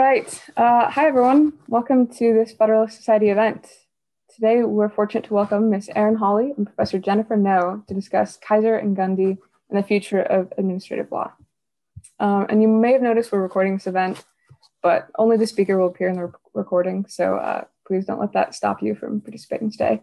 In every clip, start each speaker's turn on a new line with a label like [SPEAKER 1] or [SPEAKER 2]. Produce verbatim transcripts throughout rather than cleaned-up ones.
[SPEAKER 1] right. Uh, hi, everyone. Welcome to this Federalist Society event. Today, we're fortunate to welcome Miz Erin Hawley and Professor Jennifer Ngo to discuss Kaiser and Gundy and the future of administrative law. Um, and you may have noticed we're recording this event, but only the speaker will appear in the re- recording, so uh, please don't let that stop you from participating today.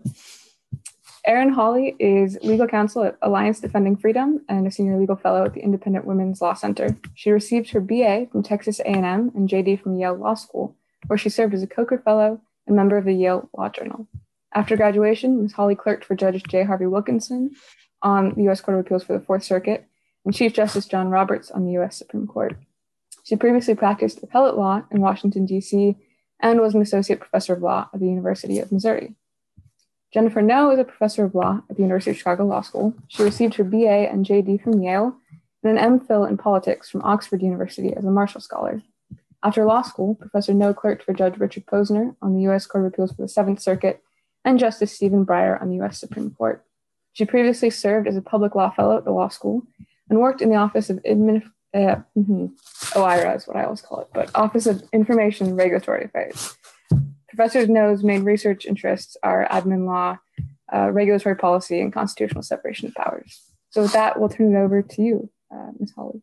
[SPEAKER 1] Erin Hawley is legal counsel at Alliance Defending Freedom and a senior legal fellow at the Independent Women's Law Center. She received her B A from Texas A and M and J D from Yale Law School, where she served as a Coker Fellow and member of the Yale Law Journal. After graduation, Miz Hawley clerked for Judge J. Harvey Wilkinson on the U S Court of Appeals for the Fourth Circuit and Chief Justice John Roberts on the U S Supreme Court. She previously practiced appellate law in Washington, D C, and was an associate professor of law at the University of Missouri. Jennifer Ngo is a professor of law at the University of Chicago Law School. She received her B A and J D from Yale and an MPhil in politics from Oxford University as a Marshall Scholar. After law school, Professor Ngo clerked for Judge Richard Posner on the U S Court of Appeals for the Seventh Circuit and Justice Stephen Breyer on the U S Supreme Court. She previously served as a public law fellow at the law school and worked in the Office of Admin, uh, mm-hmm, O I R A is what I always call it, but Office of Information and Regulatory Affairs. Professor Ngo's main research interests are admin law, uh, regulatory policy, and constitutional separation of powers. So with that, we'll turn it over to you, uh, Miz Hawley.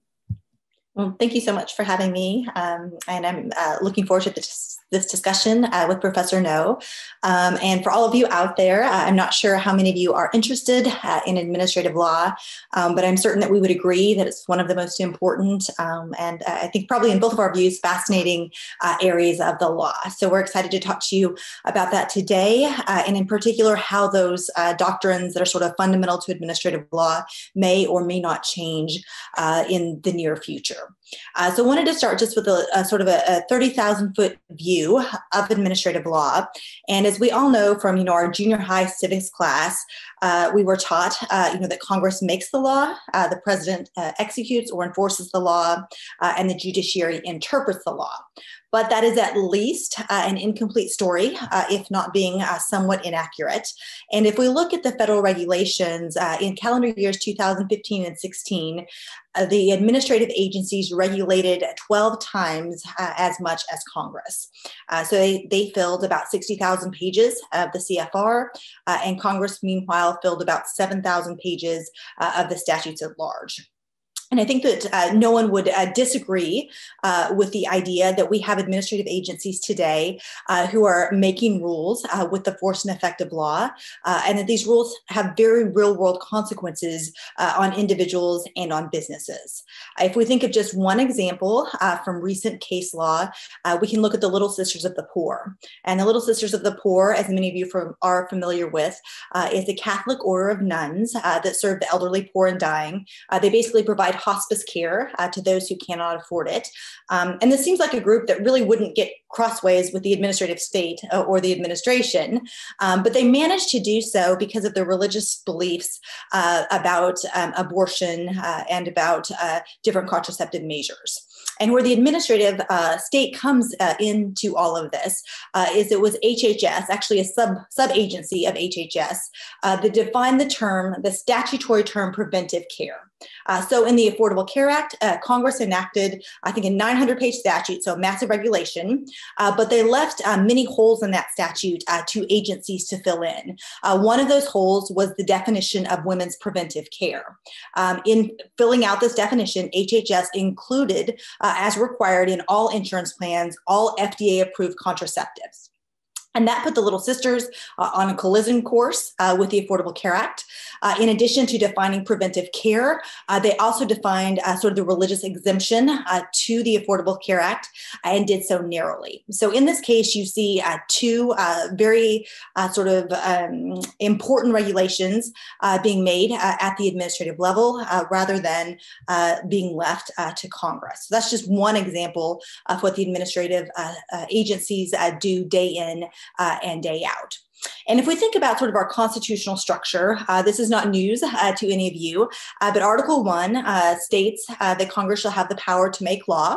[SPEAKER 2] Well, thank you so much for having me, um, and I'm uh, looking forward to this, this discussion uh, with Professor Ngo. Um, and for all of you out there, uh, I'm not sure how many of you are interested uh, in administrative law, um, but I'm certain that we would agree that it's one of the most important um, and uh, I think probably in both of our views, fascinating uh, areas of the law. So we're excited to talk to you about that today, uh, and in particular, how those uh, doctrines that are sort of fundamental to administrative law may or may not change uh, in the near future. Uh, so I wanted to start just with a, a sort of a, a thirty thousand foot view of administrative law. And as we all know from, you know, our junior high civics class, uh, we were taught, uh, you know, that Congress makes the law, uh, the president uh, executes or enforces the law, uh, and the judiciary interprets the law. But that is at least uh, an incomplete story, uh, if not being uh, somewhat inaccurate. And if we look at the federal regulations uh, in calendar years two thousand fifteen and sixteen, uh, the administrative agencies regulated twelve times uh, as much as Congress. Uh, so they, they filled about sixty thousand pages of the C F R, uh, and Congress, meanwhile, filled about seven thousand pages uh, of the statutes at large. And I think that uh, no one would uh, disagree uh, with the idea that we have administrative agencies today uh, who are making rules uh, with the force and effect of law, uh, and that these rules have very real world consequences uh, on individuals and on businesses. Uh, if we think of just one example uh, from recent case law, uh, we can look at the Little Sisters of the Poor. And the Little Sisters of the Poor, as many of you from, are familiar with, uh, is a Catholic order of nuns uh, that serve the elderly, poor, and dying. Uh, they basically provide hospice care uh, to those who cannot afford it. Um, and this seems like a group that really wouldn't get crossways with the administrative state uh, or the administration, um, but they managed to do so because of their religious beliefs uh, about um, abortion uh, and about uh, different contraceptive measures. And where the administrative uh, state comes uh, into all of this uh, is it was H H S, actually a sub sub-agency of H H S, uh, that defined the term, the statutory term preventive care. Uh, so in the Affordable Care Act, uh, Congress enacted, I think, a nine hundred page statute, so massive regulation, uh, but they left uh, many holes in that statute uh, to agencies to fill in. Uh, one of those holes was the definition of women's preventive care. Um, in filling out this definition, H H S included, uh, as required in all insurance plans, all F D A-approved contraceptives. And that put the Little Sisters uh, on a collision course uh, with the Affordable Care Act. Uh, in addition to defining preventive care, uh, they also defined uh, sort of the religious exemption uh, to the Affordable Care Act and did so narrowly. So in this case, you see uh, two uh, very uh, sort of um, important regulations uh, being made uh, at the administrative level uh, rather than uh, being left uh, to Congress. So that's just one example of what the administrative uh, uh, agencies uh, do day in Uh, and day out. And if we think about sort of our constitutional structure, uh, this is not news uh, to any of you, uh, but Article one uh, states uh, that Congress shall have the power to make law.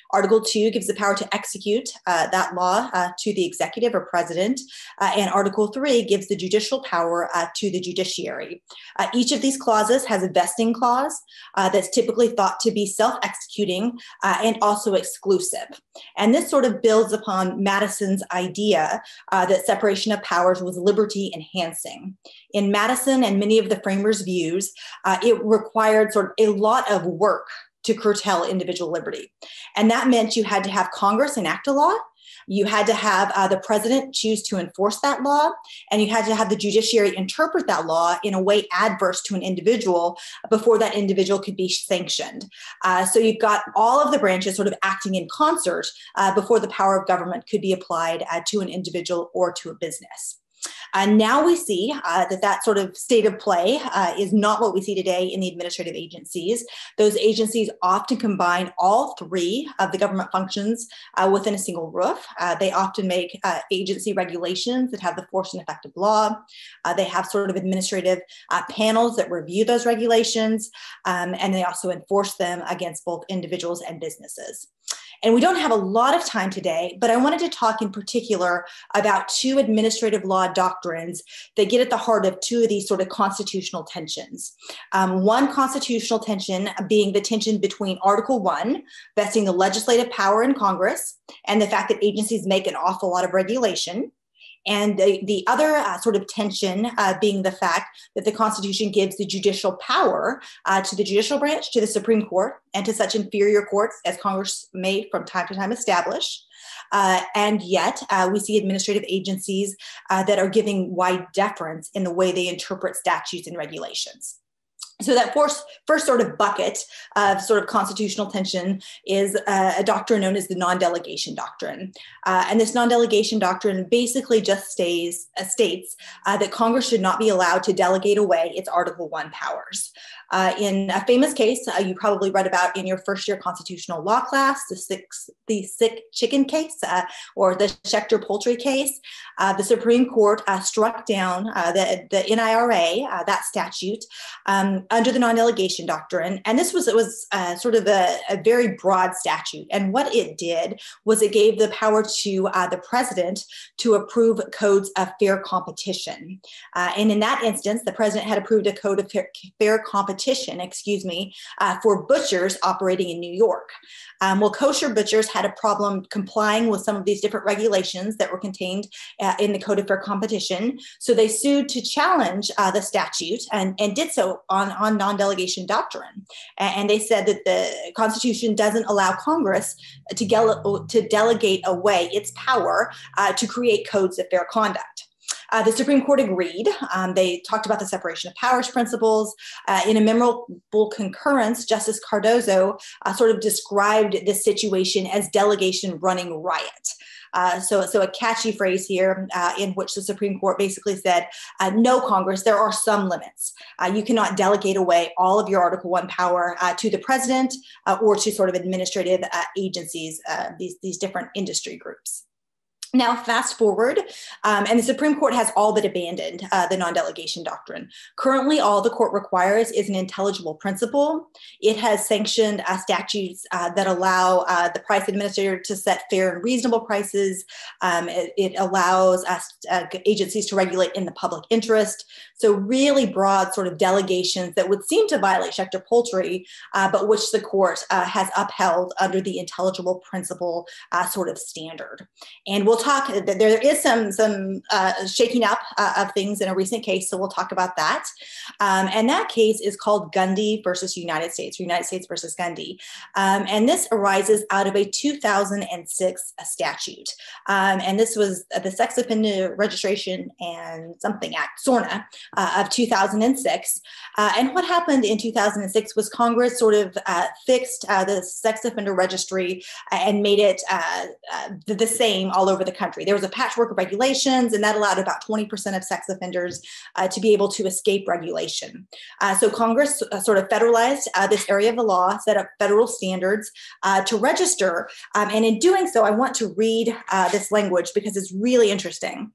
[SPEAKER 2] Article two gives the power to execute uh, that law uh, to the executive or president, uh, and Article three gives the judicial power uh, to the judiciary. Uh, each of these clauses has a vesting clause uh, that's typically thought to be self-executing uh, and also exclusive. And this sort of builds upon Madison's idea uh, that separation of powers was liberty enhancing. In Madison and many of the framers' views, uh, it required sort of a lot of work to curtail individual liberty. And that meant you had to have Congress enact a law, you had to have uh, the president choose to enforce that law, and you had to have the judiciary interpret that law in a way adverse to an individual before that individual could be sanctioned. Uh, so you've got all of the branches sort of acting in concert uh, before the power of government could be applied uh, to an individual or to a business. And uh, now we see uh, that that sort of state of play uh, is not what we see today in the administrative agencies. Those agencies often combine all three of the government functions uh, within a single roof. Uh, they often make uh, agency regulations that have the force and effect of law. Uh, they have sort of administrative uh, panels that review those regulations, um, and they also enforce them against both individuals and businesses. And we don't have a lot of time today, but I wanted to talk in particular about two administrative law doctrines that get at the heart of two of these sort of constitutional tensions. Um, one constitutional tension being the tension between Article one, vesting the legislative power in Congress, and the fact that agencies make an awful lot of regulation. And the, the other uh, sort of tension uh, being the fact that the Constitution gives the judicial power uh, to the judicial branch, to the Supreme Court, and to such inferior courts as Congress may from time to time establish. Uh, and yet uh, we see administrative agencies uh, that are giving wide deference in the way they interpret statutes and regulations. So that first, first sort of bucket of sort of constitutional tension is uh, a doctrine known as the non-delegation doctrine. Uh, and this non-delegation doctrine basically just stays, uh, states uh, that Congress should not be allowed to delegate away its Article one powers. Uh, in a famous case uh, you probably read about in your first year constitutional law class, the, six, the sick chicken case uh, or the Schechter poultry case, uh, the Supreme Court uh, struck down uh, the, the N I R A, uh, that statute, um, under the non-delegation doctrine. And this was, it was uh, sort of a, a very broad statute. And what it did was it gave the power to uh, the president to approve codes of fair competition. Uh, and in that instance, the president had approved a code of fair, fair competition Petition, excuse me, uh, for butchers operating in New York. Um, well, kosher butchers had a problem complying with some of these different regulations that were contained uh, in the Code of Fair Competition. So they sued to challenge uh, the statute and, and did so on, on non-delegation doctrine. And they said that the Constitution doesn't allow Congress to, gel- to delegate away its power uh, to create codes of fair conduct. Uh, the Supreme Court agreed. Um, they talked about the separation of powers principles. Uh, in a memorable concurrence, Justice Cardozo uh, sort of described this situation as delegation running riot. Uh, so, so a catchy phrase here uh, in which the Supreme Court basically said, uh, no, Congress, there are some limits. Uh, you cannot delegate away all of your Article one power uh, to the president uh, or to sort of administrative uh, agencies, uh, these, these different industry groups. Now, fast forward, um, and the Supreme Court has all but abandoned uh, the non-delegation doctrine. Currently, all the court requires is an intelligible principle. It has sanctioned uh, statutes uh, that allow uh, the price administrator to set fair and reasonable prices. Um, it, it allows us, uh, agencies to regulate in the public interest. So really broad sort of delegations that would seem to violate Schechter poultry, uh, but which the court uh, has upheld under the intelligible principle uh, sort of standard. And we'll talk, there is some, some uh, shaking up uh, of things in a recent case, so we'll talk about that. Um, and that case is called Gundy versus United States, United States versus Gundy. Um, and this arises out of a two thousand six statute. Um, and this was the Sex Offender Registration and Something Act, SORNA, uh, of two thousand six. Uh, and what happened in two thousand six was Congress sort of uh, fixed uh, the sex offender registry and made it uh, uh, the same all over the country. There was a patchwork of regulations, and that allowed about twenty percent of sex offenders uh, to be able to escape regulation. Uh, so Congress uh, sort of federalized uh, this area of the law, set up federal standards uh, to register. Um, and in doing so, I want to read uh, this language because it's really interesting.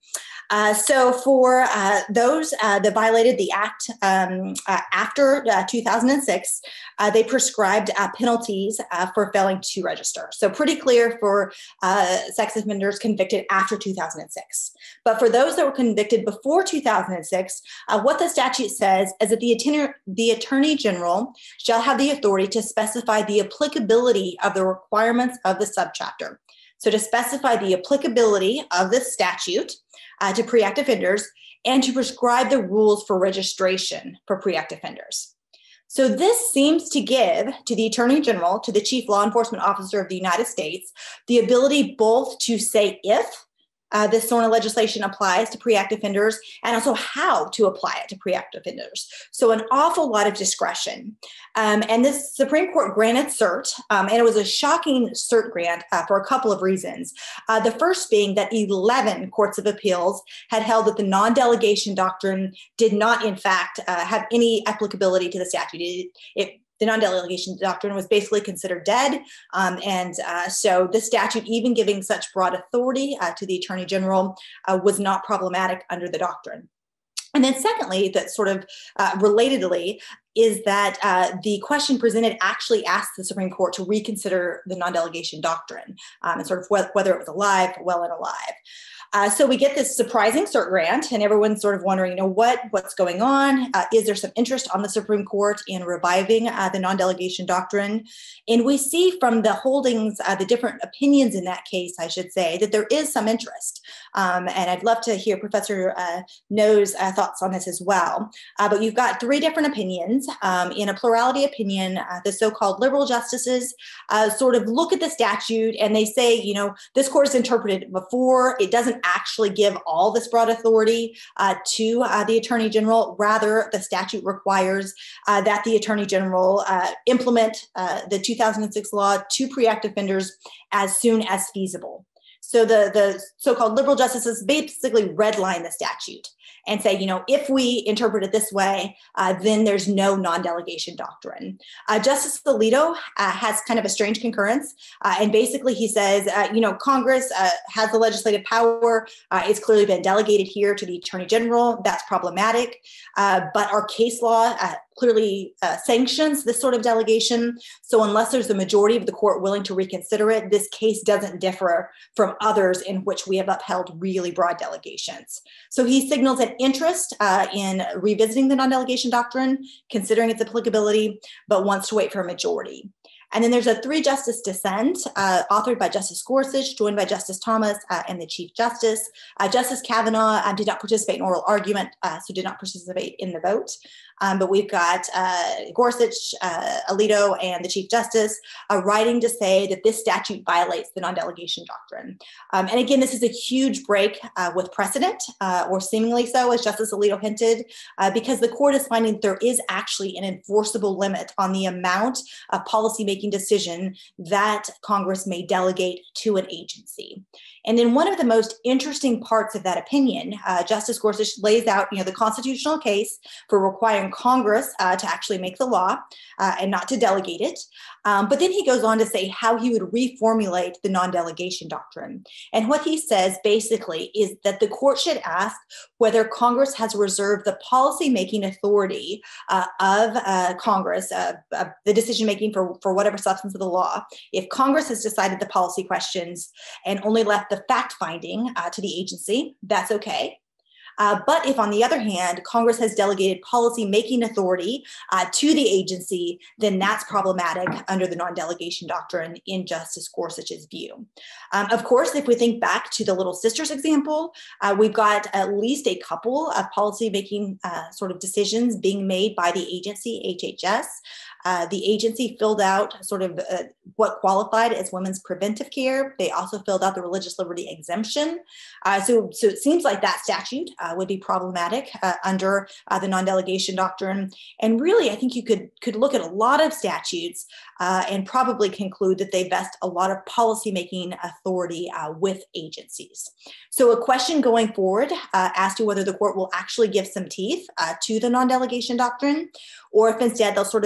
[SPEAKER 2] Uh, so for uh, those uh, that violated the act um, uh, after uh, two thousand six, uh, they prescribed uh, penalties uh, for failing to register. So pretty clear for uh, sex offenders convicted after two thousand six. But for those that were convicted before two thousand six, uh, what the statute says is that the attorney, the attorney general shall have the authority to specify the applicability of the requirements of the subchapter. So to specify the applicability of this statute uh, to pre-act offenders and to prescribe the rules for registration for pre-act offenders. So this seems to give to the Attorney General, to the Chief Law Enforcement Officer of the United States, the ability both to say if Uh, this SORNA legislation applies to pre-act offenders and also how to apply it to pre-act offenders. So an awful lot of discretion. Um, and this Supreme Court granted cert, um, and it was a shocking cert grant uh, for a couple of reasons. Uh, the first being that eleven courts of appeals had held that the non-delegation doctrine did not, in fact, uh, have any applicability to the statute. It, it The non-delegation doctrine was basically considered dead. Um, and uh, so the statute, even giving such broad authority uh, to the Attorney General, uh, was not problematic under the doctrine. And then secondly, that sort of uh, relatedly, is that uh, the question presented actually asked the Supreme Court to reconsider the non-delegation doctrine um, and sort of wh- whether it was alive, well and alive. Uh, so we get this surprising cert grant, and everyone's sort of wondering, you know, what what's going on? Uh, is there some interest on the Supreme Court in reviving uh, the non-delegation doctrine? And we see from the holdings, uh, the different opinions in that case, I should say, that there is some interest. Um, and I'd love to hear Professor uh, No's uh, thoughts on this as well. Uh, but you've got three different opinions. Um, in a plurality opinion, uh, the so-called liberal justices uh, sort of look at the statute and they say, you know, this court has interpreted it before. It doesn't actually give all this broad authority uh, to uh, the Attorney General. Rather, the statute requires uh, that the Attorney General uh, implement uh, the two thousand six law to pre-act offenders as soon as feasible. So the, the so-called liberal justices basically redline the statute and say, you know, if we interpret it this way, uh, then there's no non-delegation doctrine. Uh, Justice Alito uh, has kind of a strange concurrence. Uh, and basically he says, uh, you know, Congress uh, has the legislative power. Uh, it's clearly been delegated here to the Attorney General. That's problematic. Uh, but our case law uh, clearly uh, sanctions this sort of delegation. So unless there's a majority of the court willing to reconsider it, this case doesn't differ from others in which we have upheld really broad delegations. So he signals an interest uh, in revisiting the non-delegation doctrine, considering its applicability, but wants to wait for a majority. And then there's a three justice dissent uh, authored by Justice Gorsuch, joined by Justice Thomas uh, and the Chief Justice. Uh, Justice Kavanaugh uh, did not participate in oral argument, uh, so did not participate in the vote. Um, but we've got uh, Gorsuch, uh, Alito, and the Chief Justice uh, writing to say that this statute violates the non-delegation doctrine. Um, and again, this is a huge break uh, with precedent, uh, or seemingly so, as Justice Alito hinted, uh, because the court is finding that there is actually an enforceable limit on the amount of policymaking decision that Congress may delegate to an agency. And in one of the most interesting parts of that opinion, uh, Justice Gorsuch lays out, you know, the constitutional case for requiring Congress uh, to actually make the law uh, and not to delegate it. Um, but then he goes on to say how he would reformulate the non-delegation doctrine. And what he says basically is that the court should ask whether Congress has reserved the policymaking authority uh, of uh, Congress, uh, uh, the decision-making for, for whatever substance of the law. If Congress has decided the policy questions and only left the fact-finding uh, to the agency, that's okay. Uh, but if, on the other hand, Congress has delegated policy-making authority uh, to the agency, then that's problematic under the non-delegation doctrine in Justice Gorsuch's view. Um, of course, if we think back to the Little Sisters example, uh, we've got at least a couple of policy-making uh, sort of decisions being made by the agency, H H S. Uh, the agency filled out sort of uh, what qualified as women's preventive care. They also filled out the religious liberty exemption. Uh, so, so it seems like that statute uh, would be problematic uh, under uh, the non-delegation doctrine. And really, I think you could, could look at a lot of statutes uh, and probably conclude that they vest a lot of policymaking authority uh, with agencies. So a question going forward uh, as to whether the court will actually give some teeth uh, to the non-delegation doctrine, or if instead they'll sort of align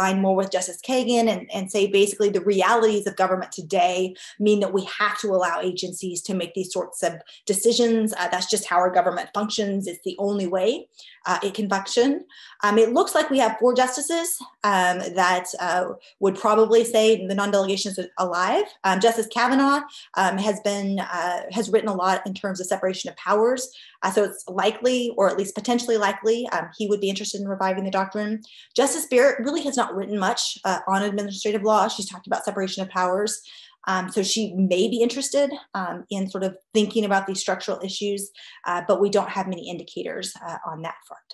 [SPEAKER 2] align more with Justice Kagan and, and say basically the realities of government today mean that we have to allow agencies to make these sorts of decisions. Uh, that's just how our government functions. It's the only way uh, it can function. Um, it looks like we have four justices um, that uh, would probably say the non-delegation is alive. Um, Justice Kavanaugh um, has been uh, has written a lot in terms of separation of powers. Uh, so it's likely, or at least potentially likely, um, he would be interested in reviving the doctrine. Justice Barrett really has not written much uh, on administrative law. She's talked about separation of powers. Um, so she may be interested um, in sort of thinking about these structural issues, uh, but we don't have many indicators uh, on that front.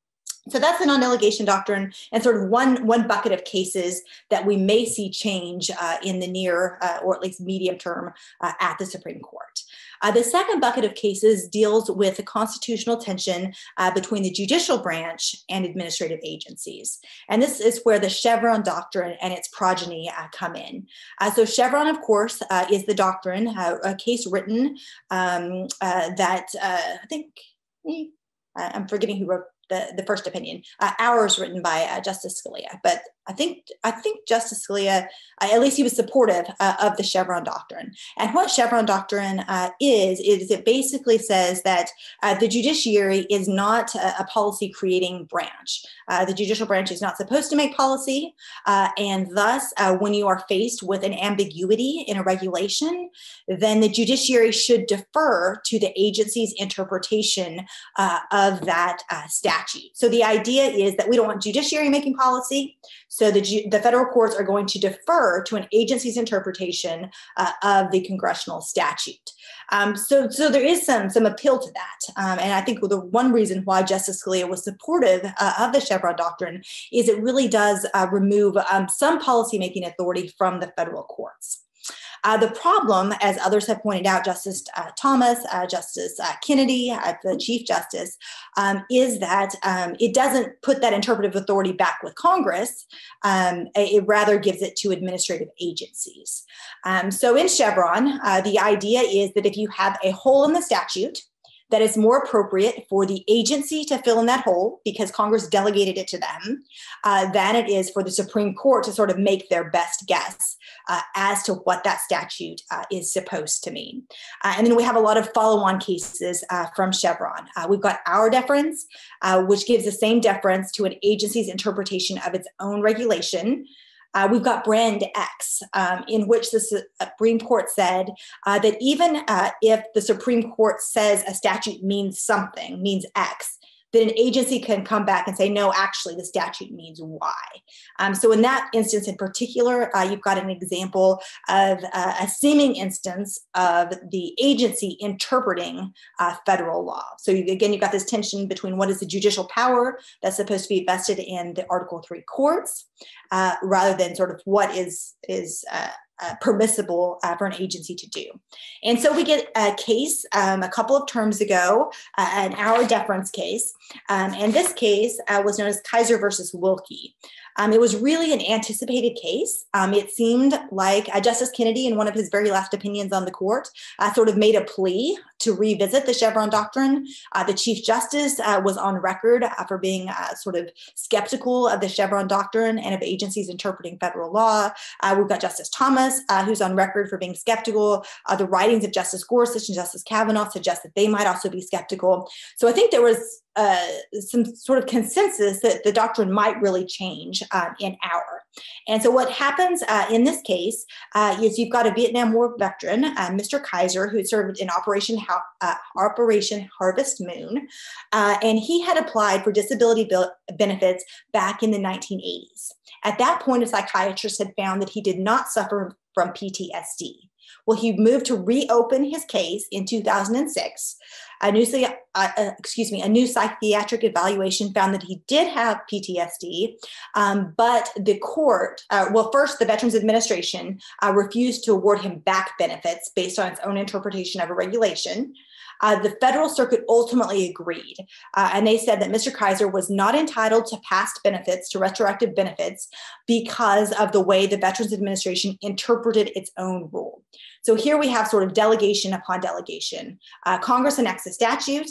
[SPEAKER 2] So that's the non-delegation doctrine and sort of one, one bucket of cases that we may see change uh, in the near uh, or at least medium term uh, at the Supreme Court. Uh, the second bucket of cases deals with the constitutional tension uh, between the judicial branch and administrative agencies. And this is where the Chevron doctrine and its progeny uh, come in. Uh, so Chevron, of course, uh, is the doctrine, uh, a case written um, uh, that uh, I think, eh, I'm forgetting who wrote The, the first opinion, uh, ours written by uh, Justice Scalia. But I think I think Justice Scalia, uh, at least he was supportive uh, of the Chevron doctrine. And what Chevron doctrine uh, is, is it basically says that uh, the judiciary is not a, a policy creating branch. Uh, the judicial branch is not supposed to make policy. Uh, and thus, uh, when you are faced with an ambiguity in a regulation, then the judiciary should defer to the agency's interpretation uh, of that uh, statute. So the idea is that we don't want judiciary making policy. So the, the federal courts are going to defer to an agency's interpretation uh, of the congressional statute. Um, so, so there is some, some appeal to that. Um, and I think the one reason why Justice Scalia was supportive uh, of the Chevron doctrine is it really does uh, remove um, some policymaking authority from the federal courts. Uh, the problem, as others have pointed out, Justice uh, Thomas, uh, Justice uh, Kennedy, uh, the Chief Justice, um, is that um, it doesn't put that interpretive authority back with Congress. Um, it rather gives it to administrative agencies. Um, so in Chevron, uh, the idea is that if you have a hole in the statute, that it's more appropriate for the agency to fill in that hole because Congress delegated it to them uh, than it is for the Supreme Court to sort of make their best guess uh, as to what that statute uh, is supposed to mean. Uh, and then we have a lot of follow-on cases uh, from Chevron. Uh, we've got our deference, uh, which gives the same deference to an agency's interpretation of its own regulation. Uh, we've got Brand X, um, in which the Supreme Court said uh, that even uh, if the Supreme Court says a statute means something, means X, then an agency can come back and say, no, actually, the statute means Y. Um, so in that instance in particular, uh, you've got an example of uh, a seeming instance of the agency interpreting uh, federal law. So you, again, you've got this tension between what is the judicial power that's supposed to be vested in the Article three courts, uh, rather than sort of what is, is uh, Uh, permissible uh, for an agency to do. And so we get a case um, a couple of terms ago, uh, an our deference case. Um, and this case uh, was known as Kisor versus Wilkie. Um, it was really an anticipated case. Um, it seemed like uh, Justice Kennedy, in one of his very last opinions on the court, uh, sort of made a plea to revisit the Chevron doctrine. Uh, the Chief Justice uh, was on record uh, for being uh, sort of skeptical of the Chevron doctrine and of agencies interpreting federal law. Uh, we've got Justice Thomas, uh, who's on record for being skeptical. Uh, the writings of Justice Gorsuch and Justice Kavanaugh suggest that they might also be skeptical. So I think there was Uh, some sort of consensus that the doctrine might really change uh, in our. And so what happens uh, in this case uh, is you've got a Vietnam War veteran, uh, Mister Kisor, who served in Operation, uh, Operation Harvest Moon, uh, and he had applied for disability benefits back in the nineteen eighties. At that point, a psychiatrist had found that he did not suffer from P T S D. Well, he moved to reopen his case in two thousand six. A new, uh, uh, excuse me, a new psychiatric evaluation found that he did have P T S D, um, but the court, uh, well, first the Veterans Administration uh, refused to award him back benefits based on its own interpretation of a regulation. Uh, the Federal Circuit ultimately agreed, uh, and they said that Mister Kisor was not entitled to past benefits, to retroactive benefits, because of the way the Veterans Administration interpreted its own rule. So here we have sort of delegation upon delegation. Uh, Congress enacts a statute.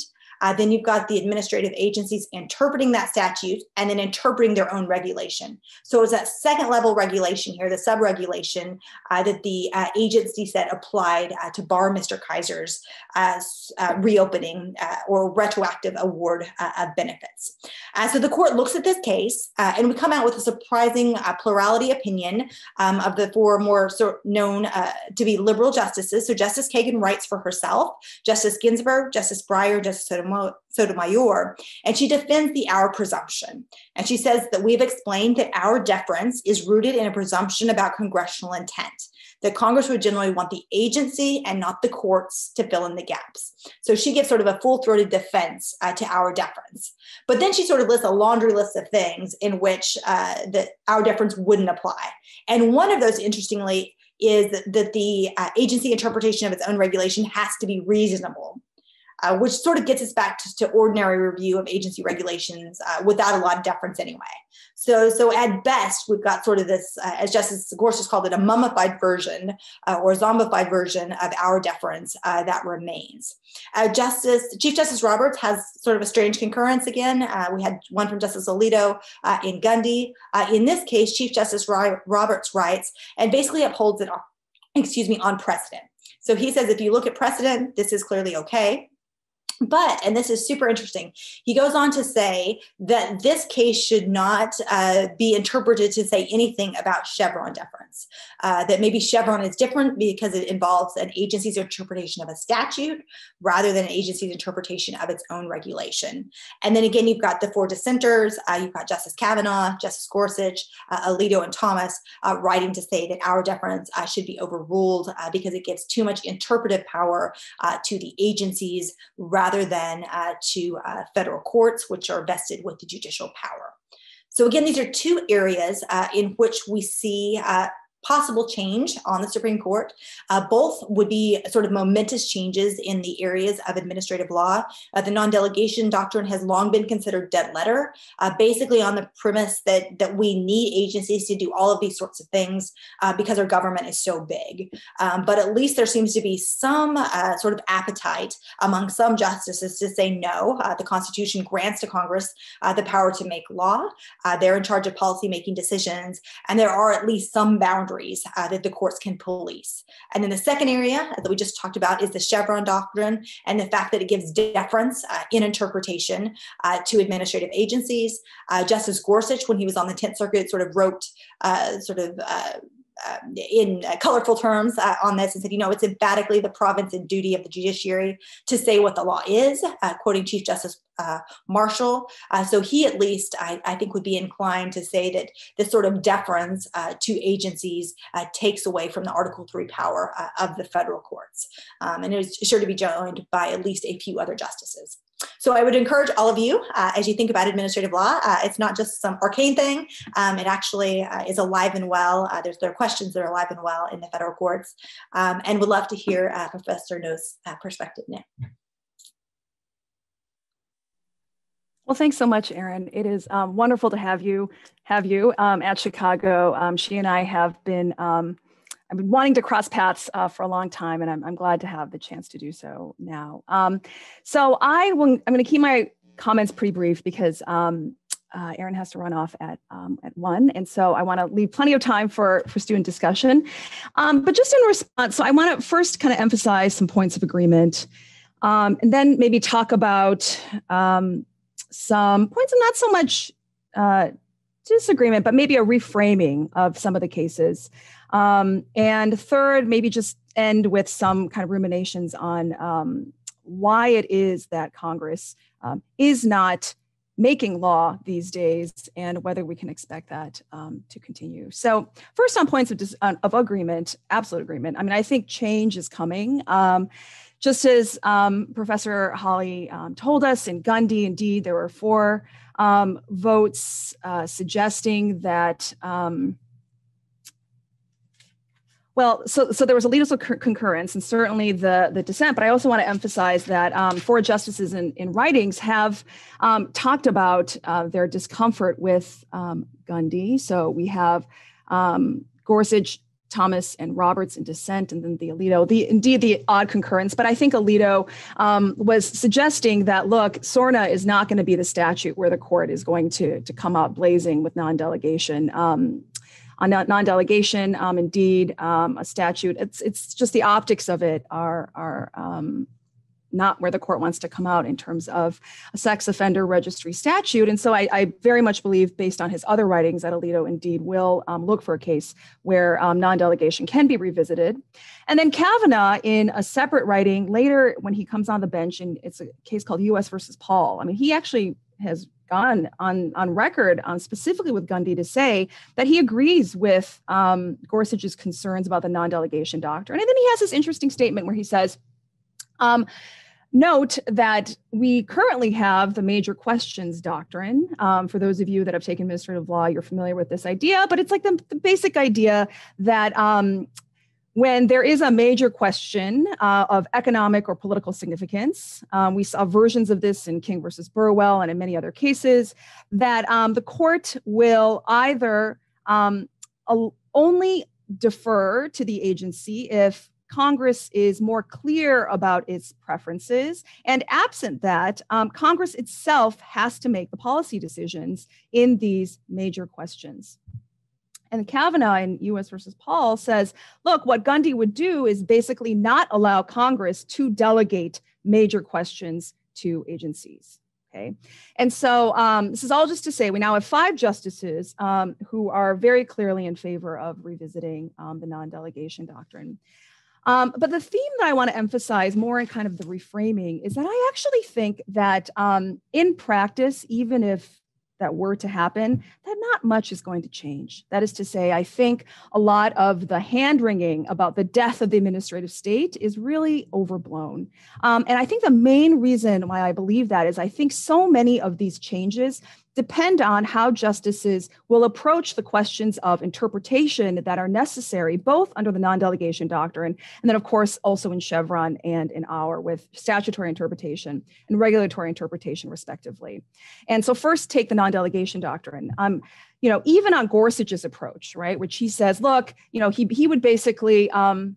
[SPEAKER 2] Uh, then you've got the administrative agencies interpreting that statute and then interpreting their own regulation. So it's that second level regulation here, the sub-regulation uh, that the uh, agency said applied uh, to bar Mister Kaiser's uh, uh, reopening uh, or retroactive award uh, of benefits. Uh, so the court looks at this case uh, and we come out with a surprising uh, plurality opinion um, of the four more sort of known uh, to be liberal justices. So Justice Kagan writes for herself, Justice Ginsburg, Justice Breyer, Justice Sotomayor, and she defends the Auer presumption. And she says that we've explained that Auer deference is rooted in a presumption about congressional intent, that Congress would generally want the agency and not the courts to fill in the gaps. So she gives sort of a full-throated defense uh, to Auer deference. But then she sort of lists a laundry list of things in which uh, the Auer deference wouldn't apply. And one of those, interestingly, is that, that the uh, agency interpretation of its own regulation has to be reasonable. Uh, which sort of gets us back to, to ordinary review of agency regulations uh, without a lot of deference anyway. So, so at best, we've got sort of this, uh, as Justice Gorsuch called it, a mummified version uh, or a zombified version of Auer deference uh, that remains. Uh, Justice, Chief Justice Roberts has sort of a strange concurrence again. Uh, we had one from Justice Alito uh, in Gundy. Uh, in this case, Chief Justice Roberts writes and basically upholds it on, excuse me, on precedent. So he says, if you look at precedent, this is clearly okay. But, and this is super interesting, he goes on to say that this case should not uh, be interpreted to say anything about Chevron deference, uh, that maybe Chevron is different because it involves an agency's interpretation of a statute rather than an agency's interpretation of its own regulation. And then again, you've got the four dissenters, uh, you've got Justice Kavanaugh, Justice Gorsuch, uh, Alito, and Thomas uh, writing to say that Auer deference uh, should be overruled uh, because it gives too much interpretive power uh, to the agencies rather rather than uh, to uh, federal courts, which are vested with the judicial power. So again, these are two areas uh, in which we see uh, possible change on the Supreme Court. Uh, both would be sort of momentous changes in the areas of administrative law. Uh, the non-delegation doctrine has long been considered dead letter, uh, basically on the premise that, that we need agencies to do all of these sorts of things uh, because our government is so big. Um, but at least there seems to be some uh, sort of appetite among some justices to say no. Uh, the Constitution grants to Congress uh, the power to make law. Uh, they're in charge of policy-making decisions, and there are at least some boundaries Uh, that the courts can police. And then the second area that we just talked about is the Chevron doctrine and the fact that it gives deference uh, in interpretation uh, to administrative agencies. Uh, Justice Gorsuch, when he was on the tenth Circuit, sort of wrote uh, sort of uh, Uh, in uh, colorful terms uh, on this and said, you know, it's emphatically the province and duty of the judiciary to say what the law is, uh, quoting Chief Justice uh, Marshall. Uh, so he at least, I, I think, would be inclined to say that this sort of deference uh, to agencies uh, takes away from the Article three power uh, of the federal courts. Um, and it is sure to be joined by at least a few other justices. So I would encourage all of you, uh, as you think about administrative law, uh, it's not just some arcane thing. Um, it actually uh, is alive and well. Uh, there's there are questions that are alive and well in the federal courts, um, and would love to hear uh, Professor No's uh, perspective now.
[SPEAKER 3] Well, thanks so much, Erin. It is um, wonderful to have you have you um, at Chicago. Um, she and I have been. Um, I've been wanting to cross paths uh, for a long time, and I'm, I'm glad to have the chance to do so now. Um, so I will, I'm going to keep my comments pretty brief because um, uh, Erin has to run off at um, at one, and so I want to leave plenty of time for for student discussion. Um, but just in response, so I want to first kind of emphasize some points of agreement, um, and then maybe talk about um, some points of not so much uh, disagreement, but maybe a reframing of some of the cases. Um, and third, maybe just end with some kind of ruminations on um, why it is that Congress um, is not making law these days and whether we can expect that um, to continue. So first on points of, dis- of agreement, absolute agreement. I mean, I think change is coming. Um, just as um, Professor Hawley um, told us in Gundy, indeed, there were four um, votes uh, suggesting that um, Well, so so there was a legal concurrence and certainly the, the dissent, but I also want to emphasize that um, four justices in, in writings have um, talked about uh, their discomfort with um, Gundy. So we have um, Gorsuch Thomas and Roberts in dissent, and then the Alito, the indeed the odd concurrence. But I think Alito um, was suggesting that, look, SORNA is not going to be the statute where the court is going to, to come out blazing with non-delegation. Um, on non-delegation, um, indeed, um, a statute, it's it's just the optics of it are, are um, not where the court wants to come out in terms of a sex offender registry statute. And so I, I very much believe, based on his other writings, that Alito indeed will um, look for a case where um, non-delegation can be revisited. And then Kavanaugh, in a separate writing later when he comes on the bench, and it's a case called U S versus Paul. I mean, he actually has gone on, on record um, specifically with Gundy to say that he agrees with um, Gorsuch's concerns about the non-delegation doctrine. And then he has this interesting statement where he says, um, note that we currently have the major questions doctrine. Um, for those of you that have taken administrative law, you're familiar with this idea, but it's like the, the basic idea that um, when there is a major question uh, of economic or political significance, um, we saw versions of this in King versus Burwell and in many other cases, that um, the court will either um, only defer to the agency if Congress is more clear about its preferences. And absent that, um, Congress itself has to make the policy decisions in these major questions. And Kavanaugh in U S versus Paul says, look, what Gundy would do is basically not allow Congress to delegate major questions to agencies. Okay. And so um, this is all just to say we now have five justices um, who are very clearly in favor of revisiting um, the non-delegation doctrine. Um, but the theme that I want to emphasize more in kind of the reframing is that I actually think that um, in practice, even if that were to happen, that not much is going to change. That is to say, I think a lot of the hand-wringing about the death of the administrative state is really overblown. Um, and I think the main reason why I believe that is I think so many of these changes depend on how justices will approach the questions of interpretation that are necessary, both under the non-delegation doctrine, and then, of course, also in Chevron and in Auer with statutory interpretation and regulatory interpretation, respectively. And so first, take the non-delegation doctrine. Um, you know, even on Gorsuch's approach, right, which he says, look, you know, he, he would basically um,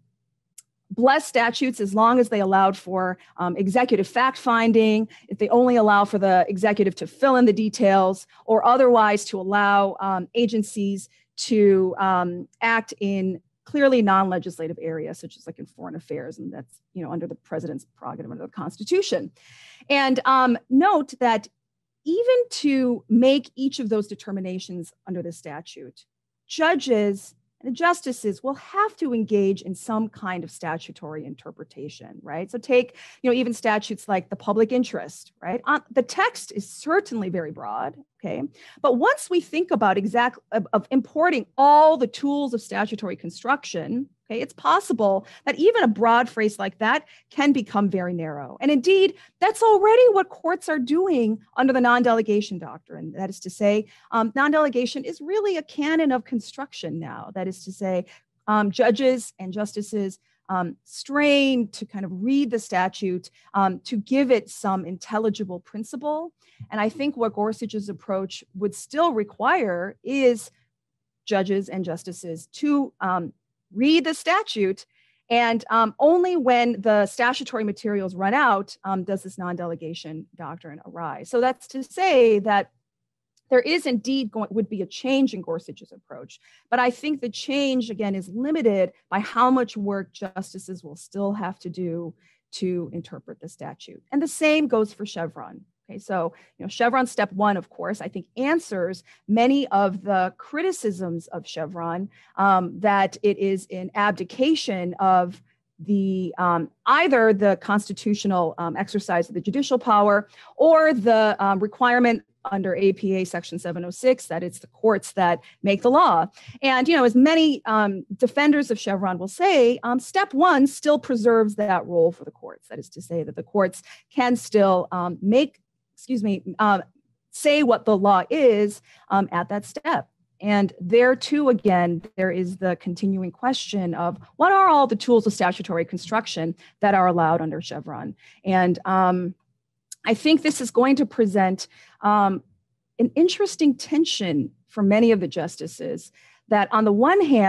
[SPEAKER 3] bless statutes as long as they allowed for um, executive fact-finding, if they only allow for the executive to fill in the details, or otherwise to allow um, agencies to um, act in clearly non-legislative areas, such as like in foreign affairs, and that's, you know, under the president's prerogative under the Constitution. And um, note that even to make each of those determinations under the statute, judges the justices will have to engage in some kind of statutory interpretation, right? So take, you know, even statutes like the public interest, right? Uh, the text is certainly very broad, okay? But once we think about exact of, of importing all the tools of statutory construction, okay, it's possible that even a broad phrase like that can become very narrow. And indeed, that's already what courts are doing under the non-delegation doctrine. That is to say, um, non-delegation is really a canon of construction now. That is to say, um, judges and justices um, strain to kind of read the statute um, to give it some intelligible principle. And I think what Gorsuch's approach would still require is judges and justices to um, read the statute, and um, only when the statutory materials run out um, does this non-delegation doctrine arise. So that's to say that there is indeed going, would be a change in Gorsuch's approach, but I think the change, again, is limited by how much work justices will still have to do to interpret the statute. And the same goes for Chevron. Okay, so, you know, Chevron step one, of course, I think answers many of the criticisms of Chevron um, that it is an abdication of the um, either the constitutional um, exercise of the judicial power or the um, requirement under A P A section seven oh six that it's the courts that make the law. And, you know, as many um, defenders of Chevron will say, um, step one still preserves that role for the courts. That is to say that the courts can still um, make excuse me, uh, say what the law is um, at that step. And there too, again, there is the continuing question of what are all the tools of statutory construction that are allowed under Chevron? And um, I think this is going to present um, an interesting tension for many of the justices that on the one hand,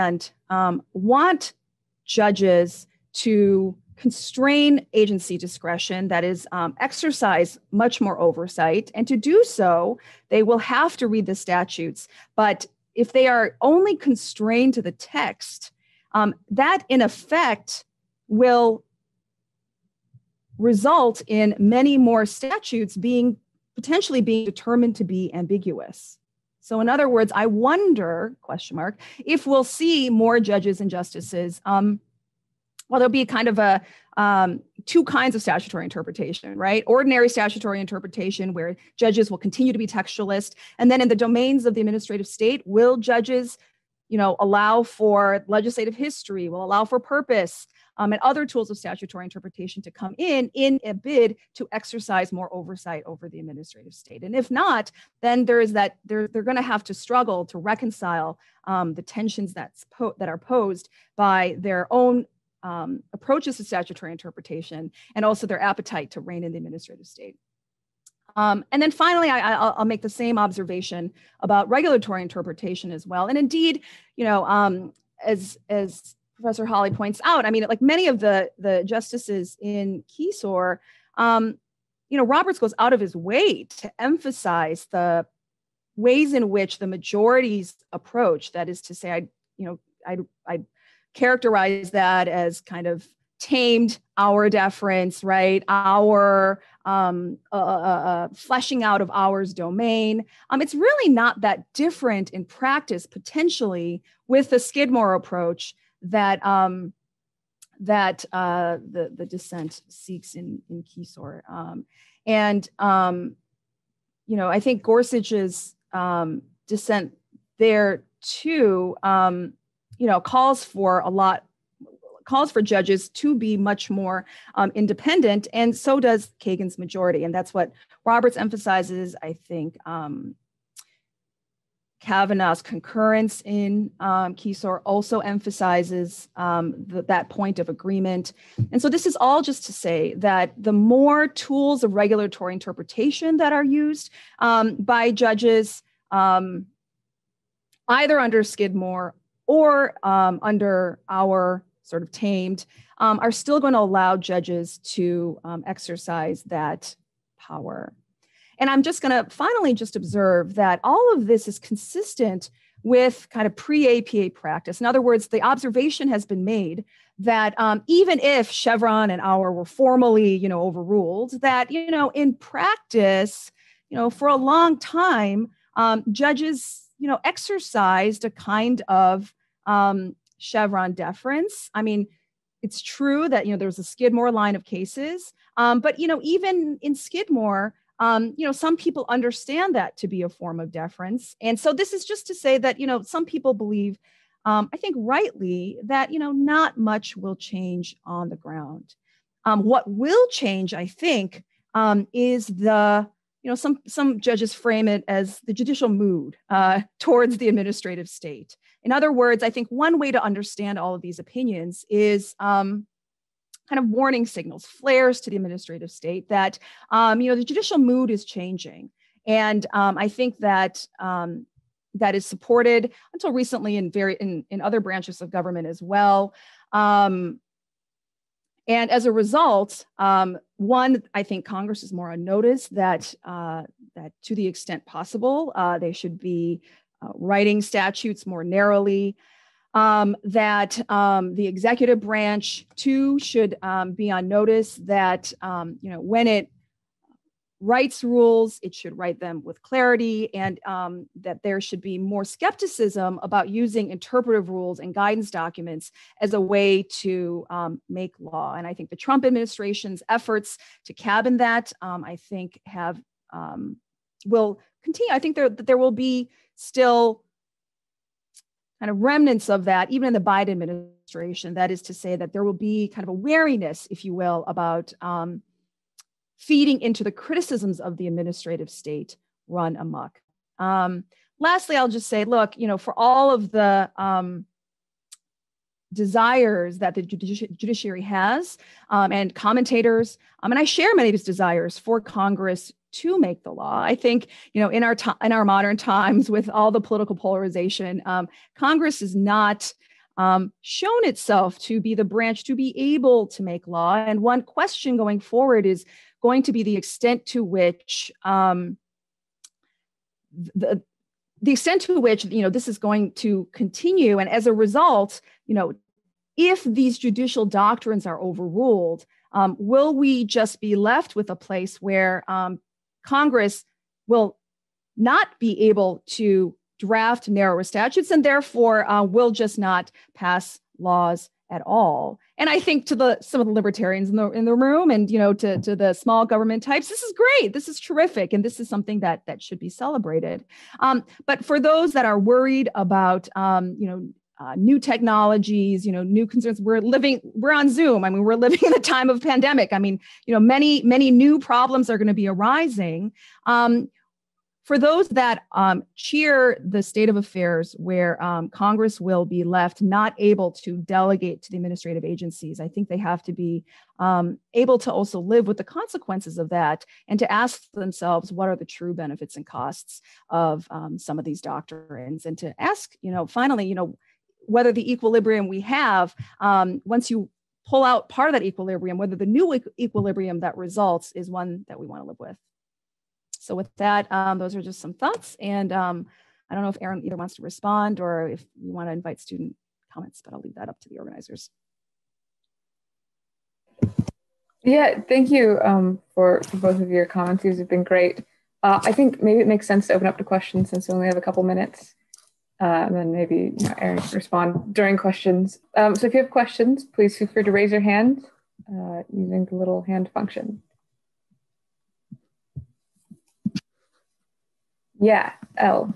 [SPEAKER 3] um, want judges to constrain agency discretion, that is, um, exercise much more oversight. And to do so, they will have to read the statutes. But if they are only constrained to the text, um, that in effect will result in many more statutes being potentially being determined to be ambiguous. So in other words, I wonder, question mark, if we'll see more judges and justices, um, well, there'll be kind of a um, two kinds of statutory interpretation, right? Ordinary statutory interpretation where judges will continue to be textualist. And then in the domains of the administrative state, will judges, you know, allow for legislative history, will allow for purpose, um, and other tools of statutory interpretation to come in in a bid to exercise more oversight over the administrative state. And if not, then there is that they're, they're going to have to struggle to reconcile um, the tensions that's po- that are posed by their own Um, approaches to statutory interpretation and also their appetite to rein in the administrative state. Um, and then finally, I, I'll, I'll make the same observation about regulatory interpretation as well. And indeed, you know, um, as as Professor Hawley points out, I mean, like many of the the justices in Keysore, um, you know, Roberts goes out of his way to emphasize the ways in which the majority's approach, that is to say, I, you know, I I characterize that as kind of tamed our deference, right? Our um, uh, uh, fleshing out of ours domain. Um, it's really not that different in practice, potentially, with the Skidmore approach that um, that uh, the the dissent seeks in in Keysore. Um, and um, you know, I think Gorsuch's um, dissent there too. Um, you know, calls for a lot, calls for judges to be much more um, independent, and so does Kagan's majority. And that's what Roberts emphasizes. I think um, Kavanaugh's concurrence in um, Keysore also emphasizes um, the, that point of agreement. And so this is all just to say that the more tools of regulatory interpretation that are used um, by judges, um, either under Skidmore or um, under our sort of tamed, um, are still going to allow judges to um, exercise that power. And I'm just going to finally just observe that all of this is consistent with kind of pre-A P A practice. In other words, the observation has been made that um, even if Chevron and Auer were formally, you know, overruled, that, you know, in practice, you know, for a long time, um, judges, you know, exercised a kind of um, Chevron deference. I mean, it's true that, you know, there was a Skidmore line of cases, um, but, you know, even in Skidmore, um, you know, some people understand that to be a form of deference. And so this is just to say that, you know, some people believe, um, I think rightly, that, you know, not much will change on the ground. Um, what will change, I think, um, is the, you know, some, some judges frame it as the judicial mood uh, towards the administrative state. In other words, I think one way to understand all of these opinions is um, kind of warning signals, flares to the administrative state that, um, you know, the judicial mood is changing. And um, I think that um, that is supported until recently in very in, in other branches of government as well. Um, and as a result, um, one, I think Congress is more on notice that uh, that to the extent possible, uh, they should be uh, writing statutes more narrowly. Um, that um, the executive branch too should um, be on notice that um, you know, when it writes rules, it should write them with clarity, and um, that there should be more skepticism about using interpretive rules and guidance documents as a way to um, make law. And I think the Trump administration's efforts to cabin that, um, I think, have um, will continue. I think there that there will be still kind of remnants of that, even in the Biden administration. That is to say that there will be kind of a wariness, if you will, about um, feeding into the criticisms of the administrative state run amok. Um, lastly, I'll just say, look, you know, for all of the um, desires that the judici- judiciary has um, and commentators, um, and I share many of these desires for Congress to make the law. I think, you know, in our to- in our modern times with all the political polarization, um, Congress is not um, shown itself to be the branch to be able to make law. And one question going forward is going to be the extent to which um, the the extent to which, you know, this is going to continue. And as a result, you know, if these judicial doctrines are overruled, um, will we just be left with a place where um, Congress will not be able to draft narrower statutes and therefore uh, will just not pass laws at all? And I think to the some of the libertarians in the in the room, and you know, to, to the small government types, this is great. This is terrific, and this is something that that should be celebrated. Um, but for those that are worried about, um, you know, uh, new technologies, you know, new concerns, we're living, we're on Zoom. I mean, we're living in a time of pandemic. I mean, you know, many many new problems are going to be arising. Um, For those that um, cheer the state of affairs where um, Congress will be left not able to delegate to the administrative agencies, I think they have to be um, able to also live with the consequences of that and to ask themselves, what are the true benefits and costs of um, some of these doctrines? And to ask, you know, finally, you know, whether the equilibrium we have, um, once you pull out part of that equilibrium, whether the new e- equilibrium that results is one that we want to live with. So with that, um, those are just some thoughts. And um, I don't know if Erin either wants to respond or if we want to invite student comments, but I'll leave that up to the organizers.
[SPEAKER 1] Yeah, thank you um, for, for both of your comments. These have been great. Uh, I think maybe it makes sense to open up to questions since we only have a couple minutes. Uh, and then maybe, you know, Erin can respond during questions. Um, so if you have questions, please feel free to raise your hand uh, using the little hand function. Yeah, Elle.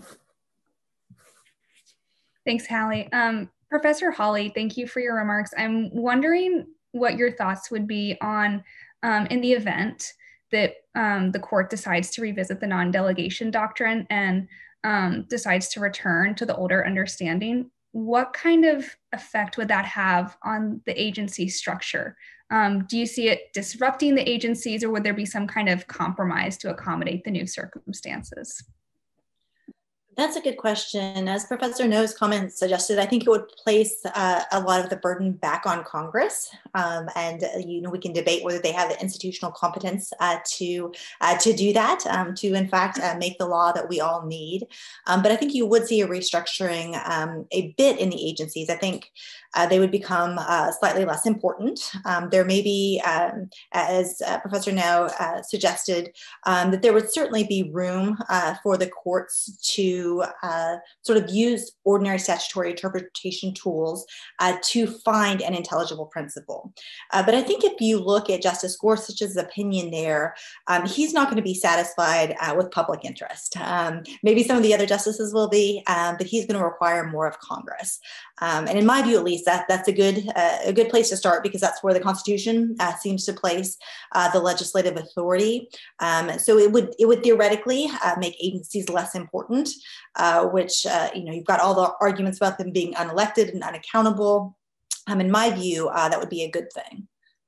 [SPEAKER 4] Thanks, Hallie. Um, Professor Hawley, thank you for your remarks. I'm wondering what your thoughts would be on, um, in the event that um, the court decides to revisit the non-delegation doctrine and um, decides to return to the older understanding, what kind of effect would that have on the agency structure? Um, do you see it disrupting the agencies, or would there be some kind of compromise to accommodate the new circumstances?
[SPEAKER 2] That's a good question. As Professor No's comments suggested, I think it would place uh, a lot of the burden back on Congress. Um, and, uh, you know, we can debate whether they have the institutional competence uh, to, uh, to do that, um, to, in fact, uh, make the law that we all need. Um, but I think you would see a restructuring um, a bit in the agencies. I think uh, they would become uh, slightly less important. Um, there may be, um, as uh, Professor No uh, suggested, um, that there would certainly be room uh, for the courts to uh, sort of use ordinary statutory interpretation tools uh, to find an intelligible principle. Uh, but I think if you look at Justice Gorsuch's opinion there, um, he's not going to be satisfied uh, with public interest. Um, maybe some of the other justices will be, um, but he's going to require more of Congress. Um, and in my view, at least, that that's a good uh, a good place to start, because that's where the Constitution uh, seems to place uh, the legislative authority. Um, so it would it would theoretically uh, make agencies less important, uh, which uh, you know, you've got all the arguments about them being unelected and unaccountable. Um, in my view, uh, that would be a good thing.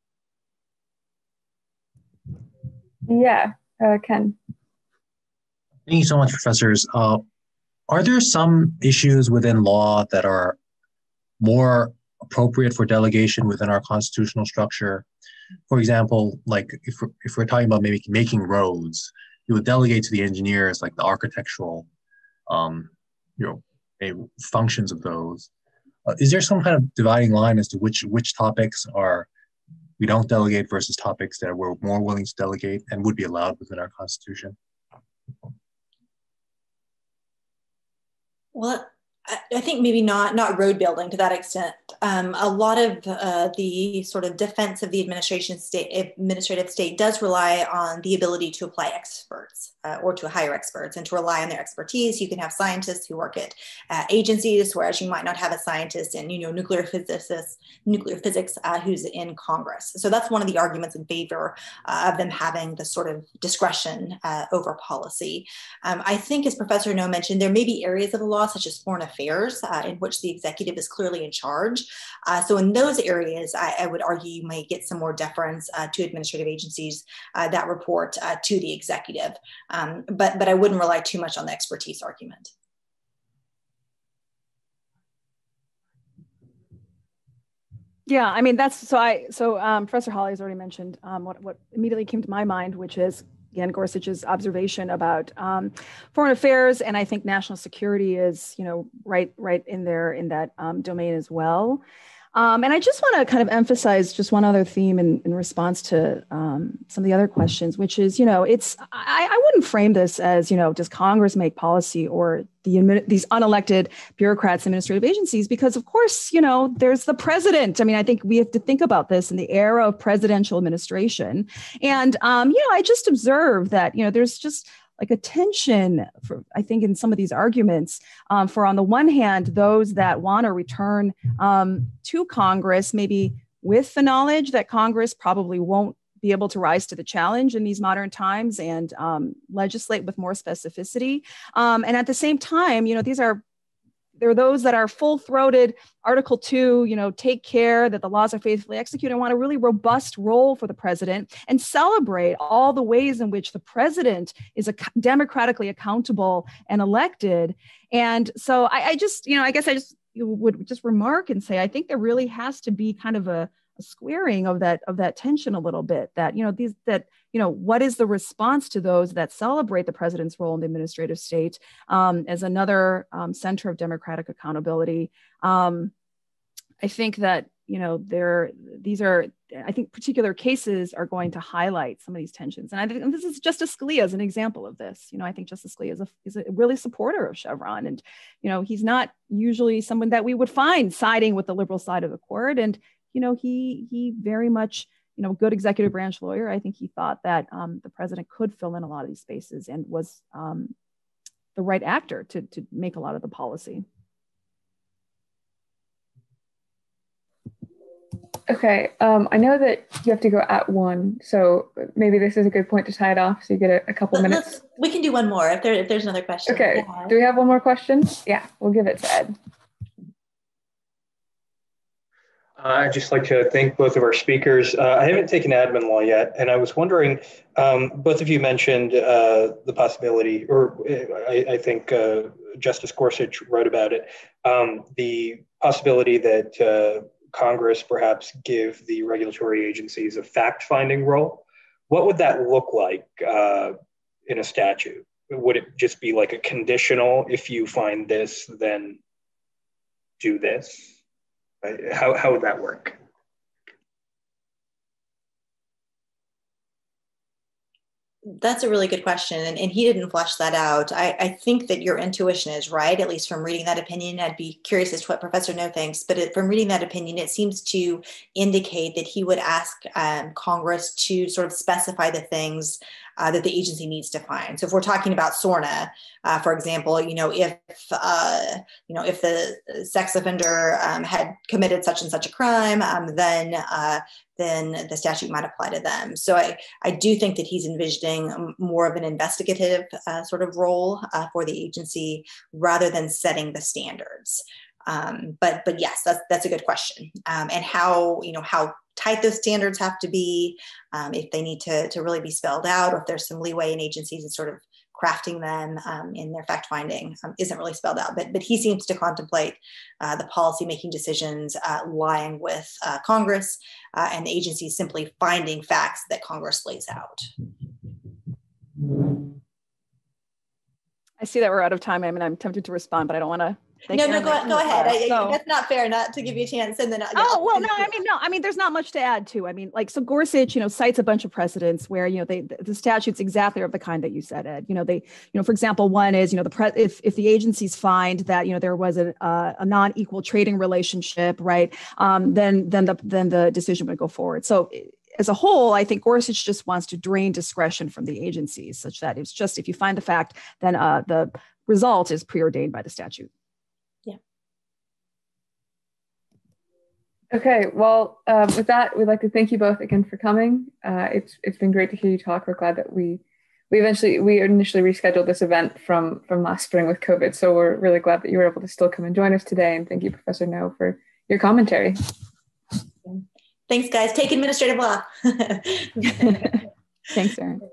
[SPEAKER 1] Yeah, uh, Ken.
[SPEAKER 5] Thank you so much, professors. Uh, are there some issues within law that are more appropriate for delegation within our constitutional structure? For example, like if we're, if we're talking about maybe making roads, you would delegate to the engineers like the architectural, um, you know, a, functions of those. Uh, is there some kind of dividing line as to which which topics are we don't delegate versus topics that we're more willing to delegate and would be allowed within our Constitution?
[SPEAKER 2] Well, I think maybe not not road building to that extent. Um, a lot of uh, the sort of defense of the administration state, administrative state does rely on the ability to apply experts uh, or to hire experts and to rely on their expertise. You can have scientists who work at uh, agencies, whereas you might not have a scientist in, you know, nuclear physicists, nuclear physics uh, who's in Congress. So that's one of the arguments in favor uh, of them having the sort of discretion uh, over policy. Um, I think, as Professor No mentioned, there may be areas of the law, such as foreign affairs, uh, in which the executive is clearly in charge. Uh, so in those areas, I, I would argue you may get some more deference uh, to administrative agencies uh, that report uh, to the executive. Um, but, but I wouldn't rely too much on the expertise argument.
[SPEAKER 3] Yeah, I mean, that's so I so um, Professor Hawley has already mentioned um, what, what immediately came to my mind, which is, again, Gorsuch's observation about um, foreign affairs. And I think national security is, you know, right, right in there in that um, domain as well. Um, and I just want to kind of emphasize just one other theme in, in response to um, some of the other questions, which is, you know, it's, I, I wouldn't frame this as, you know, does Congress make policy or the these unelected bureaucrats, administrative agencies, because of course, you know, there's the president. I mean, I think we have to think about this in the era of presidential administration. And, um, you know, I just observed that, you know, there's just like a tension, for, I think, in some of these arguments um, for, on the one hand, those that want to return um, to Congress, maybe with the knowledge that Congress probably won't be able to rise to the challenge in these modern times and um, legislate with more specificity. Um, and at the same time, you know, these are, there are those that are full-throated Article two, you know, take care that the laws are faithfully executed and want a really robust role for the president and celebrate all the ways in which the president is a democratically accountable and elected. And so I, I just, you know, I guess I just would just remark and say, I think there really has to be kind of a, a squaring of that of that tension a little bit, that, you know, these that, you know, what is the response to those that celebrate the president's role in the administrative state um, as another um, center of democratic accountability? Um, I think that, you know, there these are, I think particular cases are going to highlight some of these tensions. And I think and this is Justice Scalia as an example of this. You know, I think Justice Scalia is a, is a really supporter of Chevron. And, you know, he's not usually someone that we would find siding with the liberal side of the court. And, you know, he he very much, you know, good executive branch lawyer. I think he thought that um, the president could fill in a lot of these spaces and was um, the right actor to, to make a lot of the policy.
[SPEAKER 1] Okay, um, I know that you have to go at one, so maybe this is a good point to tie it off so you get a, a couple
[SPEAKER 2] Let,
[SPEAKER 1] minutes.
[SPEAKER 2] We can do one more if, there, if there's another question.
[SPEAKER 1] Okay,
[SPEAKER 2] yeah.
[SPEAKER 1] Do we have one more question? Yeah, we'll give it to Ed.
[SPEAKER 6] Uh, I'd just like to thank both of our speakers. Uh, I haven't taken admin law yet, and I was wondering, um, both of you mentioned uh, the possibility, or I, I think uh, Justice Gorsuch wrote about it, um, the possibility that uh, Congress perhaps give the regulatory agencies a fact-finding role. What would that look like uh, in a statute? Would it just be like a conditional, if you find this, then do this? How, how would that work?
[SPEAKER 2] That's a really good question. And, and he didn't flesh that out. I, I think that your intuition is right, at least from reading that opinion. I'd be curious as to what Professor No thinks, but it, from reading that opinion, it seems to indicate that he would ask um, Congress to sort of specify the things uh, that the agency needs to find. So if we're talking about SORNA, uh, for example, you know, if, uh, you know, if the sex offender um, had committed such and such a crime, um, then uh, then the statute might apply to them. So I, I do think that he's envisioning more of an investigative uh, sort of role uh, for the agency rather than setting the standards. Um, but but yes, that's that's a good question. Um, and how, you know, how tight those standards have to be, um, if they need to, to really be spelled out, or if there's some leeway in agencies in sort of crafting them um, in their fact finding um, isn't really spelled out. But, but he seems to contemplate uh, the policy making decisions uh, lying with uh, Congress uh, and the agency simply finding facts that Congress lays out.
[SPEAKER 3] I see that we're out of time. I mean, I'm tempted to respond, but I don't want to.
[SPEAKER 2] No, no, go, go ahead. I,
[SPEAKER 3] so,
[SPEAKER 2] that's not fair not to give you a chance. And then yeah,
[SPEAKER 3] oh, well, no, I mean, no, I mean, there's not much to add to. I mean, like, so Gorsuch, you know, cites a bunch of precedents where, you know, they, the statutes exactly are of the kind that you said, Ed. You know, they, you know, for example, one is, you know, the pre- if if the agencies find that, you know, there was a uh, a non-equal trading relationship, right, um, then then the then the decision would go forward. So as a whole, I think Gorsuch just wants to drain discretion from the agencies, such that it's just if you find the fact, then uh, the result is preordained by the statute.
[SPEAKER 1] Okay, well, um, with that, we'd like to thank you both again for coming. Uh, it's it's been great to hear you talk. We're glad that we we eventually we initially rescheduled this event from from last spring with COVID, so we're really glad that you were able to still come and join us today. And thank you, Professor No, for your commentary.
[SPEAKER 2] Thanks, guys. Take administrative law.
[SPEAKER 3] Thanks, Erin.